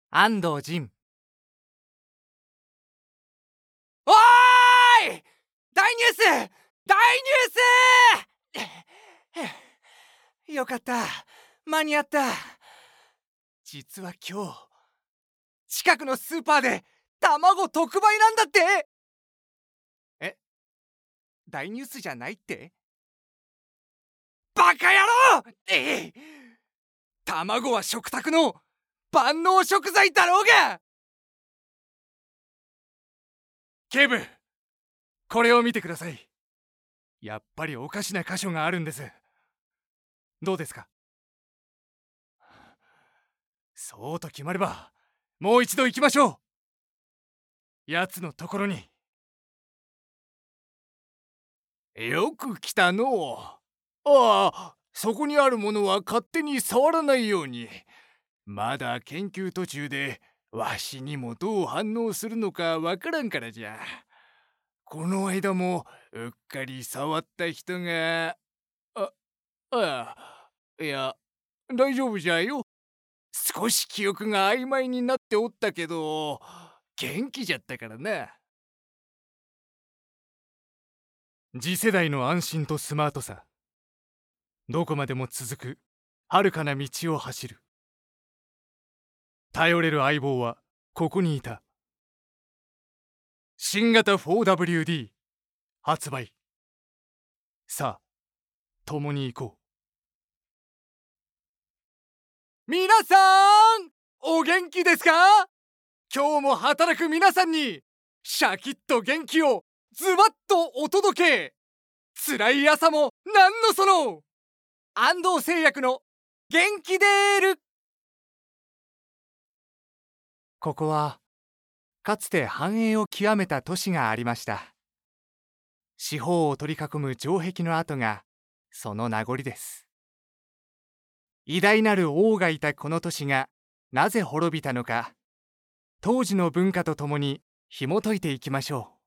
安藤仁。おーい、大ニュース、大ニュースよかった、間に合った。実は今日近くのスーパーで卵特売なんだって。え、大ニュースじゃないって？バカ野郎！卵は食卓の万能食材だろうが。警部、これを見てください。やっぱりおかしな箇所があるんです。どうですか？そうと決まればもう一度行きましょう。奴のところに。よく来たのう。ああ、そこにあるものは勝手に触らないように。まだ研究途中でわしにもどう反応するのかわからんからじゃ。この間もうっかり触った人がいや、大丈夫じゃよ。少し記憶が曖昧になっておったけど元気じゃったからな。次世代の安心とスマートさ、どこまでも続く遥かな道を走る。頼れる相棒はここにいた。新型 4WD 発売。さあ共に行こう。皆さんお元気ですか？今日も働く皆さんにシャキッと元気をズバッとお届け。辛い朝もなんのその、安藤製薬の元気デール。ここはかつて繁栄を極めた都市がありました。四方を取り囲む城壁の跡がその名残です。偉大なる王がいたこの都市がなぜ滅びたのか、当時の文化とともに紐解いていきましょう。